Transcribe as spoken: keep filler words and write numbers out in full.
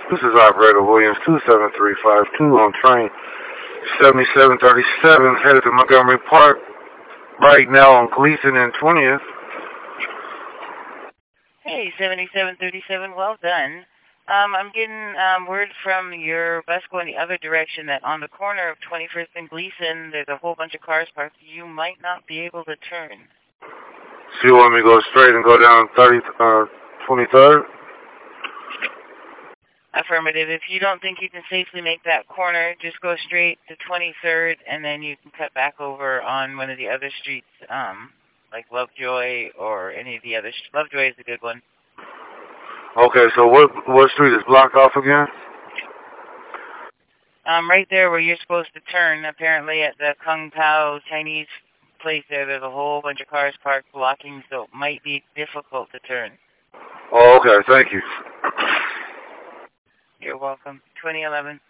This is Operator Williams, two seven three five two on train seventy-seven thirty-seven, headed to Montgomery Park, right now on Gleason and twentieth. Hey, seventy-seven thirty-seven, well done. Um, I'm getting um, word from your bus going the other direction that on the corner of twenty-first and Gleason, there's a whole bunch of cars parked. You might not be able to turn. So you want me to go straight and go down thirty, uh, twenty-third? Affirmative. If you don't think you can safely make that corner, just go straight to twenty-third, and then you can cut back over on one of the other streets, um, like Lovejoy or any of the other. Lovejoy is a good one. Okay, so what what street is blocked off again? Um, right there where you're supposed to turn, apparently at the Kung Pao Chinese place there, there's a whole bunch of cars parked blocking, so it might be difficult to turn. Oh, okay, thank you. You're welcome. twenty eleven.